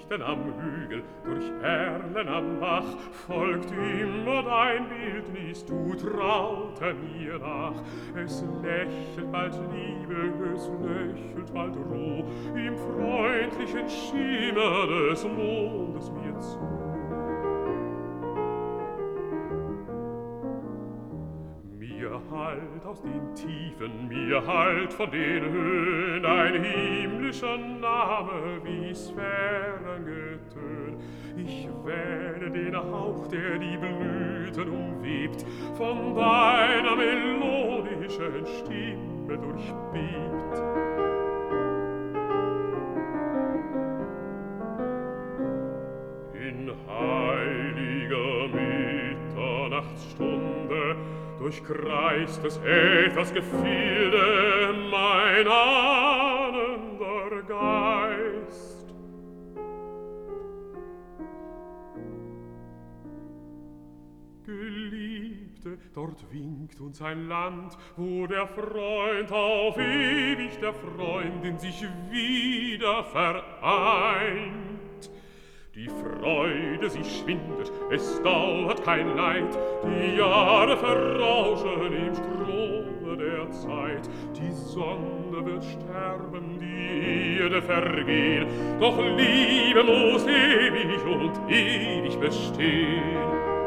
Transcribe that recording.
Lichten am Hügel, durch Erlen am Bach, folgt immer dein Bildnis, du traute mir nach. Es lächelt bald Liebe, es lächelt bald Ruh, im freundlichen Schimmer des Mondes mir zu. Mir hallt aus den Tiefen, mir hallt von den Höhen ein himmlischer Name wie Sphärengetön. Ich wähle den Hauch, der die Blüten umwebt, von deiner melodischen Stimme durchbebt. In heiliger Mitternachtsstunde durchkreist des Äthers Gefilde mein ahnender Geist. Geliebte, dort winkt uns ein Land, wo der Freund auf ewig der Freundin sich wieder vereint. Die Freude, sie schwindet, es dauert kein Leid, die Jahre verrauschen im Strome der Zeit. Die Sonne wird sterben, die Erde vergehen, doch Liebe muss ewig und ewig bestehen.